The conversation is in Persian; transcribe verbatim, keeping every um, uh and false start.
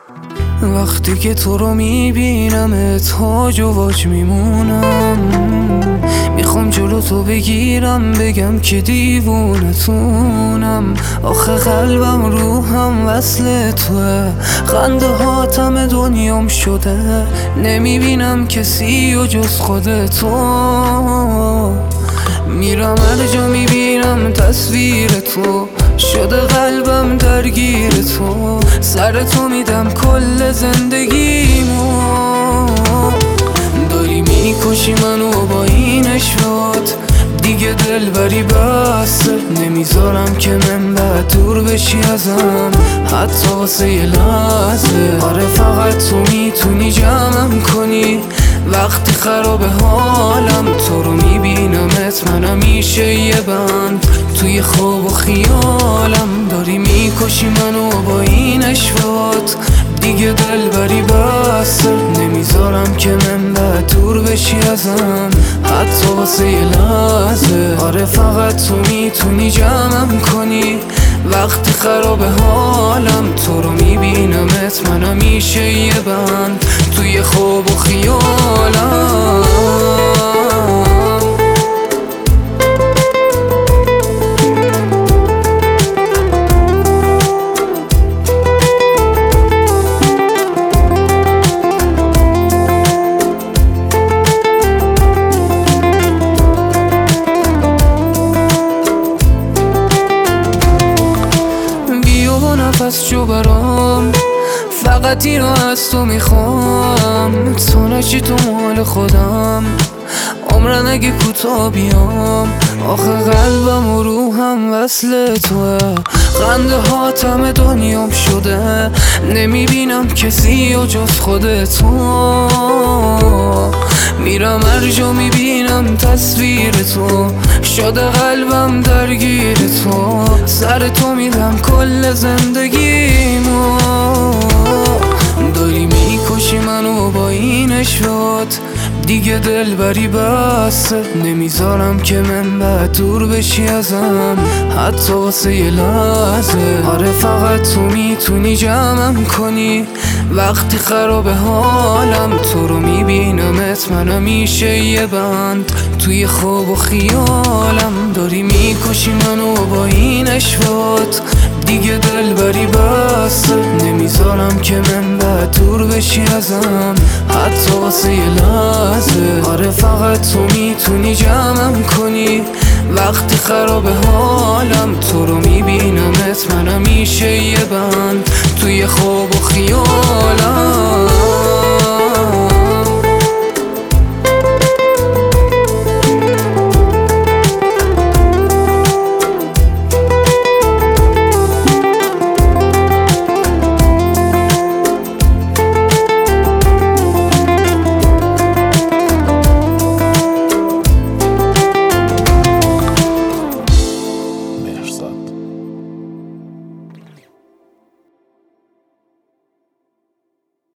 وقتی که تو رو میبینم تاج و واج میمونم. میخوام جلو تو بگیرم بگم که دیوونتونم. آخه قلبم روحم وصل توه، خنده هاتم دنیام شده. نمیبینم کسی و جز خودتو. میرم هر جا میبینم تصویر تو، شده قلبم درگیر تو. سر تو میدم کل زندگیمو. داری میکشی منو با این اشوات، دیگه دلبری بسته. نمیذارم که من بعد دور بشی ازم، حتی واسه یه لحظه. آره فقط تو میتونی جمعم کنی وقتی خراب حالم. تو رو میبینمت من همیشه یه بند توی خواب و خیالم. داری میکشی منو با این اشوات، دیگه دلبری بسته. نمیذارم که من بعد دور بشی ازم، حتی واسه یه لحظه. آره فقط تو میتونی جمعم کنی وقتی خراب حالم. تو رو میبینمت من همیشه یه بند توی خواب و خیالم. نفس جو برام، فقط اینو از تو میخوام. تو نشی تو مال خودم، عمرن اگه کوتاه بیام. آخه قلبم و روحم وصل توه، خنده هاتم دنیام شده. نمیبینم کسی و جز خودتو. میرم هر جا میبینم تصویر تو، شده قلبم درگیر تو. سر تو میدم کل زندگیمو. داری میکشی منو با این اشوات، دیگه دلبری بسته. نمیذارم که من بعد دور بشی ازم، حتی واسه یه لحظه. آره فقط تو میتونی جمعم کنی وقتی خراب حالم. تو رو میبینمت من همیشه یه بند توی خواب و خیالم. داری میکشی منو با این اشوات، دیگه دلبری بسته. نمیذارم که من بعد دور بشی ازم، حتی واسه یه لحظه. آره فقط تو میتونی جمعم کنی وقتی خراب حالم. تو رو میبینمت من همیشه یه بند توی خواب و خیالم.